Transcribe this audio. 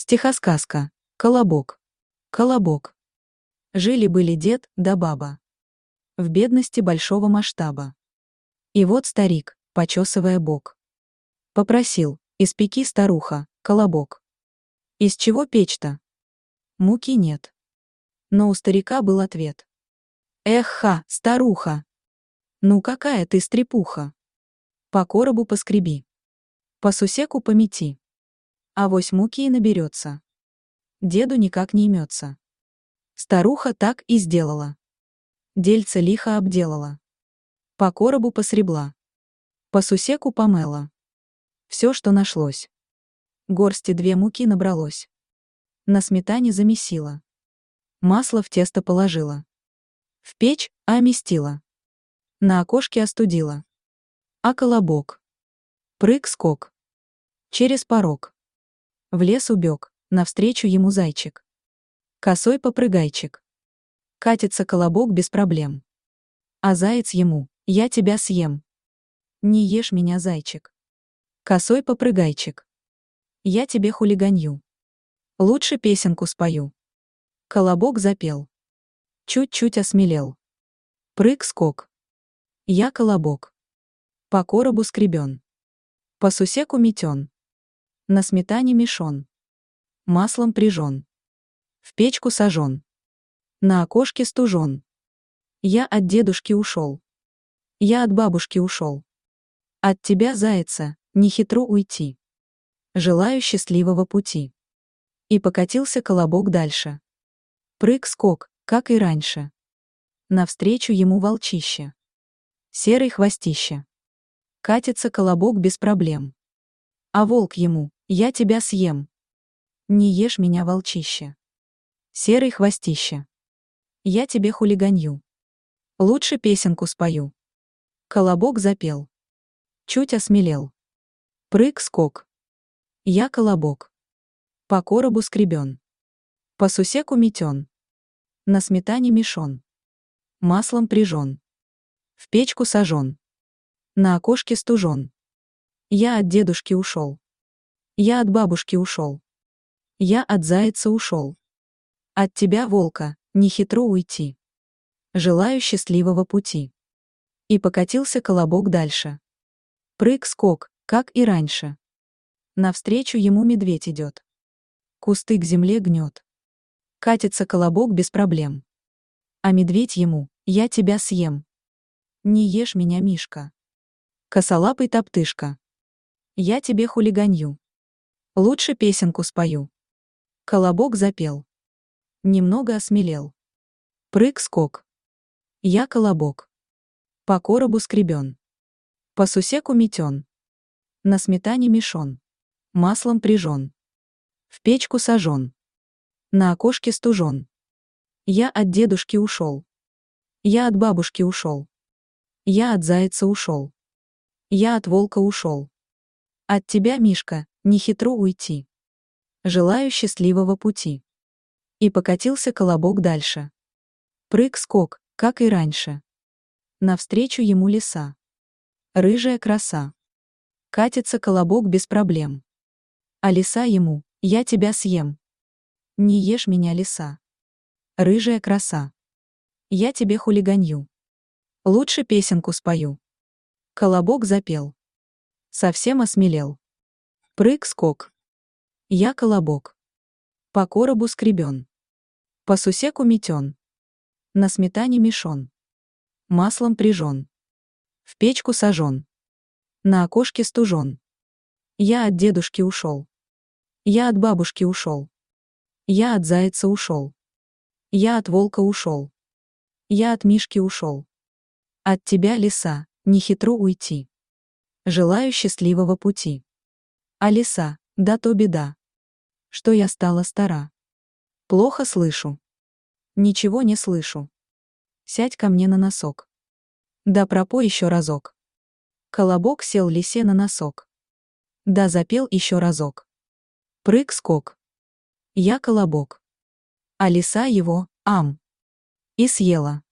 Стихосказка. Колобок. Колобок. Жили-были дед да баба. В бедности большого масштаба. И вот старик, почесывая бок, попросил: испеки, старуха, колобок. Из чего печь-то? Муки нет. Но у старика был ответ: эх-ха, старуха! Ну какая ты стрепуха! По коробу поскреби, по сусеку помети, авось муки и наберется. Деду никак не имется. Старуха так и сделала. Дельце лихо обделала. По коробу посребла, по сусеку помела. Все, что нашлось. Горсти 2 муки набралось. На сметане замесила. Масло в тесто положила. В печь оместила. На окошке остудила. А колобок? Прыг-скок. Через порог. В лес убег, навстречу ему зайчик. Косой попрыгайчик. Катится колобок без проблем. А заяц ему: я тебя съем. Не ешь меня, зайчик. Косой попрыгайчик. Я тебе хулиганью. Лучше песенку спою. Колобок запел. Чуть-чуть осмелел. Прыг-скок. Я колобок. По коробу скребен. По сусеку метен. На сметане мешон. Маслом прижжен. В печку сожжен. На окошке стужен. Я от дедушки ушел. Я от бабушки ушел. От тебя, зайца, не хитро уйти. Желаю счастливого пути. И покатился колобок дальше. Прыг-скок, как и раньше. Навстречу ему волчище. Серый хвостище. Катится колобок без проблем. А волк ему: я тебя съем. Не ешь меня, волчище. Серый хвостище. Я тебе хулиганью. Лучше песенку спою. Колобок запел. Чуть осмелел. Прыг-скок. Я колобок. По коробу скребен. По сусеку метен. На сметане мешон. Маслом прижжен. В печку сожжен. На окошке стужен. Я от дедушки ушел. Я от бабушки ушел. Я от зайца ушел. От тебя, волка, не хитро уйти. Желаю счастливого пути. И покатился колобок дальше. Прыг-скок, как и раньше. Навстречу ему медведь идет. Кусты к земле гнет. Катится колобок без проблем. А медведь ему: я тебя съем. Не ешь меня, мишка. Косолапый топтышка. Я тебе хулиганью. Лучше песенку спою. Колобок запел. Немного осмелел. Прыг-скок. Я колобок. По коробу скребен. По сусеку метен. На сметане мешон. Маслом прижжен. В печку сожжен. На окошке стужен. Я от дедушки ушел. Я от бабушки ушел. Я от зайца ушел. Я от волка ушел. От тебя, мишка, не хитро уйти. Желаю счастливого пути. И покатился колобок дальше. Прыг-скок, как и раньше. Навстречу ему лиса. Рыжая краса. Катится колобок без проблем. А лиса ему: я тебя съем. Не ешь меня, лиса. Рыжая краса. Я тебе хулиганью. Лучше песенку спою. Колобок запел. Совсем осмелел. Прыг-скок. Я колобок. По коробу скребен. По сусеку метен. На сметане мешон. Маслом прижжен. В печку сожжен. На окошке стужен. Я от дедушки ушел. Я от бабушки ушел. Я от зайца ушел. Я от волка ушел. Я от мишки ушел. От тебя, лиса, не хитро уйти. Желаю счастливого пути. А лиса: да то беда, что я стала стара. Плохо слышу. Ничего не слышу. Сядь ко мне на носок. Да пропой еще разок. Колобок сел лисе на носок. Да запел еще разок. Прыг-скок. Я колобок. А лиса его: ам. И съела.